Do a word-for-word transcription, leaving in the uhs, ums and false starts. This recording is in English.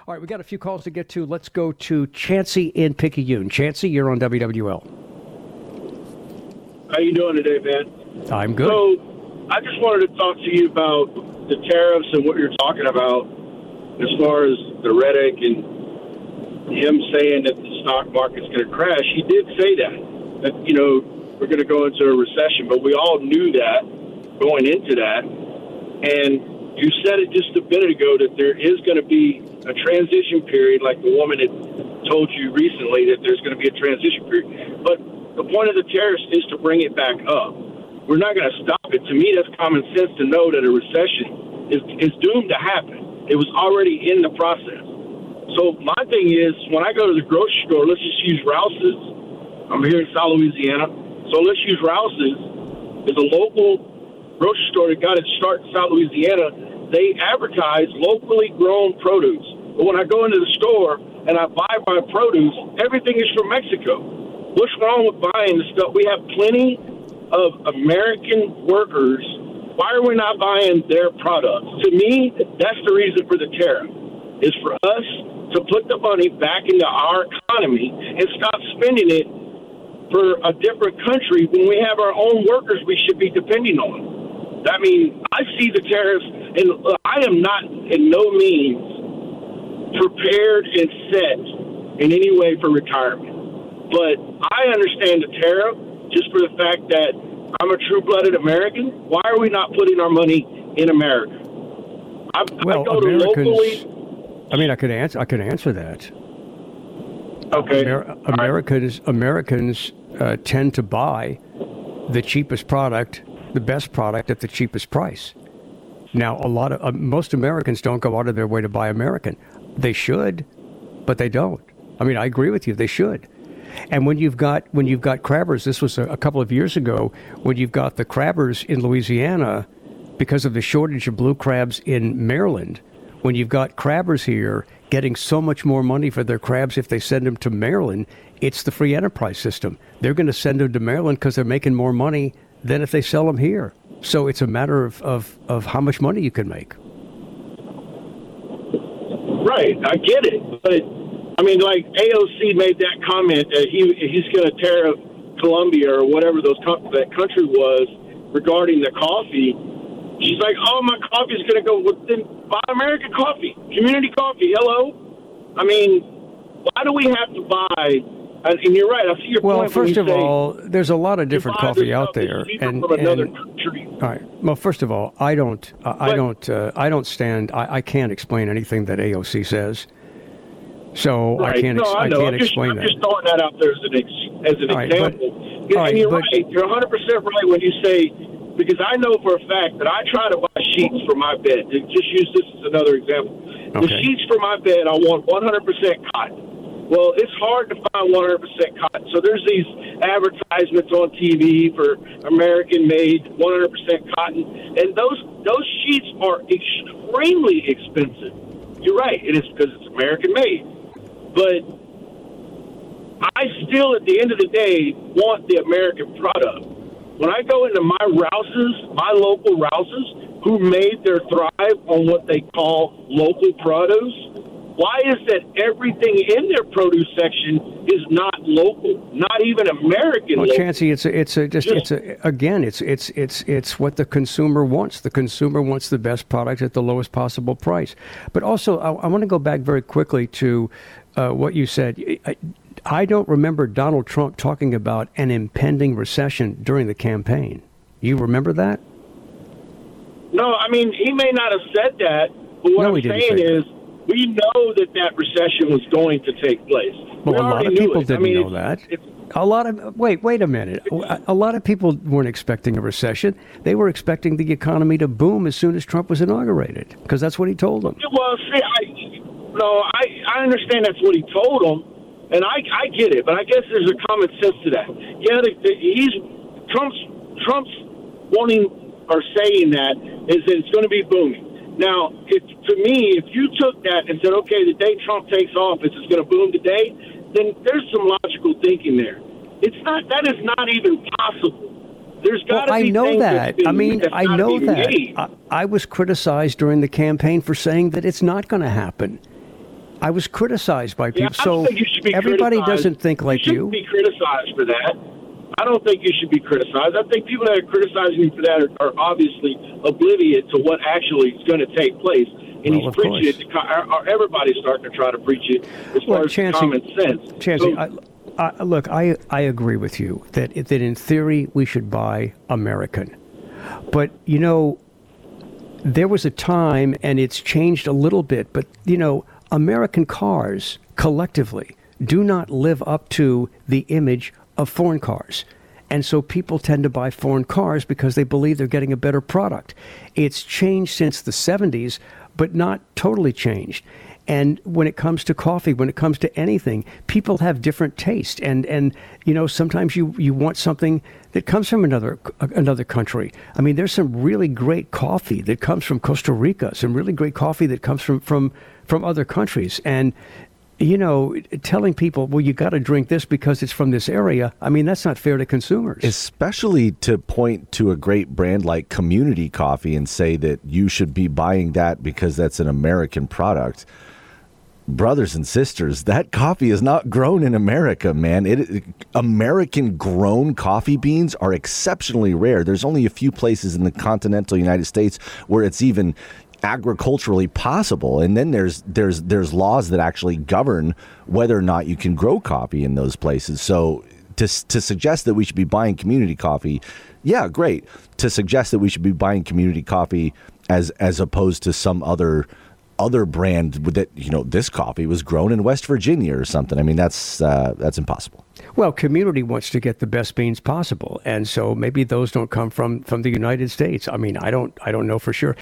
All right, we got a few calls to get to. Let's go to Chancey in Picayune. Chancey, you're on W W L. How you doing today, man? I'm good. So, I just wanted to talk to you about the tariffs and what you're talking about as far as the Reddick and him saying that the stock market's going to crash. He did say that, that, you know, we're going to go into a recession, but we all knew that going into that. And you said it just a minute ago that there is going to be a transition period, like the woman had told you recently that there's going to be a transition period. But the point of the tariffs is to bring it back up. We're not going to stop it. To me, that's common sense to know that a recession is, is doomed to happen. It was already in the process. So my thing is, when I go to the grocery store, let's just use Rouse's. I'm here in South Louisiana. So let's use Rouse's. It's a local grocery store that got its start in South Louisiana. They advertise locally grown produce. But when I go into the store and I buy my produce, everything is from Mexico. What's wrong with buying the stuff? We have plenty of American workers. Why are we not buying their products? To me, that's the reason for the tariff, is for us to put the money back into our economy and stop spending it for a different country when we have our own workers we should be depending on. I mean, I see the tariffs, and I am not in no means prepared and set in any way for retirement. But I understand the tariff just for the fact that I'm a true-blooded American. Why are we not putting our money in America? I, well, I go to Americans, locally. I mean, I could answer. I could answer that. Okay. Amer- Americans, right. Americans uh, tend to buy the cheapest product, the best product at the cheapest price. Now, a lot of uh, most Americans don't go out of their way to buy American. They should, but they don't. I mean, I agree with you. They should. And when you've got when you've got crabbers, this was a, a couple of years ago, when you've got the crabbers in Louisiana because of the shortage of blue crabs in Maryland. When you've got crabbers here getting so much more money for their crabs if they send them to Maryland, it's the free enterprise system. They're going to send them to Maryland because they're making more money than if they sell them here. So it's a matter of, of, of how much money you can make. Right, I get it. But, I mean, like A O C made that comment that he he's going to tariff Colombia or whatever those that country was regarding the coffee. She's like, oh, my coffee is going to go. Well, then buy American coffee, community coffee. Hello? I mean, why do we have to buy? And you're right. I see your well, point. Well, first of say, all, there's a lot of different coffee out there, and, from another and country. All right. Well, first of all, I don't, uh, I don't, uh, I don't stand. I, I can't explain anything that A O C says. So right. I can't. No, Ex- I, I know. can't I'm just, explain I'm that. just throwing that out there as an ex- as an all right, example. But, yeah, all right, and you're but, right. You're one hundred percent right when you say, because I know for a fact that I try to buy sheets for my bed. Just use this as another example. Okay. The sheets for my bed, I want one hundred percent cotton. Well, it's hard to find one hundred percent cotton. So there's these advertisements on T V for American-made one hundred percent cotton, and those those sheets are extremely expensive. You're right. It is because it's American-made. But I still, at the end of the day, want the American product. When I go into my Rouse's, my local Rouse's, who made their thrive on what they call local produce, why is that everything in their produce section is not local, not even American? Well, local? Chancey, it's a, it's a, just, it's a, again, it's, it's, it's, it's what the consumer wants. The consumer wants the best product at the lowest possible price. But also, I, I want to go back very quickly to uh, what you said. I, I don't remember Donald Trump talking about an impending recession during the campaign. You remember that? No, I mean, he may not have said that, but what no, I'm saying is, we know that that recession was going to take place. Well, we a lot of people it. didn't I mean, know it's, that. It's, a lot of wait, wait a minute. A lot of people weren't expecting a recession. They were expecting the economy to boom as soon as Trump was inaugurated, because that's what he told them. Well, see, I, no, I, I understand that's what he told them, and I, I get it. But I guess there's a common sense to that. Yeah, the, the, he's Trump's Trump's wanting or saying that is that it's going to be booming. Now, if, to me, if you took that and said, okay, the day Trump takes office, it's going to boom today, then there's some logical thinking there. It's not, that is not even possible. There's got to well, be I know things that. been, I mean, I know that. I, I was criticized during the campaign for saying that it's not going to happen. I was criticized by Yeah, people. I So don't think you should be everybody criticized. doesn't think like you. you. Shouldn't be criticized for that. I don't think you should be criticized. I think people that are criticizing you for that are, are obviously oblivious to what actually is going to take place. And Well, he's of preaching course. it. To, co- or- or everybody's starting to try to preach it as Well, far as Chancey- common sense. Chancey, So- I, I, look, I, I agree with you that that in theory we should buy American, but you know, there was a time, and it's changed a little bit. But you know, American cars collectively do not live up to the image of foreign cars. And so people tend to buy foreign cars because they believe they're getting a better product. It's changed since the seventies, but not totally changed. And when it comes to coffee, when it comes to anything, people have different taste. And, and you know, sometimes you, you want something that comes from another another country. I mean, there's some really great coffee that comes from Costa Rica, some really great coffee that comes from, from, from other countries. And you know, telling people, well, you got to drink this because it's from this area, I mean, that's not fair to consumers. Especially to point to a great brand like Community Coffee and say that you should be buying that because that's an American product. Brothers and sisters, that coffee is not grown in America, man. It, American grown coffee beans are exceptionally rare. There's only a few places in the continental United States where it's even agriculturally possible, and then there's there's there's laws that actually govern whether or not you can grow coffee in those places. So to to suggest that we should be buying Community Coffee, yeah, great. To suggest that we should be buying Community Coffee as as opposed to some other other brand that, you know, this coffee was grown in West Virginia or something. I mean, that's uh, that's impossible. Well, Community wants to get the best beans possible, and so maybe those don't come from, from the United States. I mean, I don't I don't know for sure.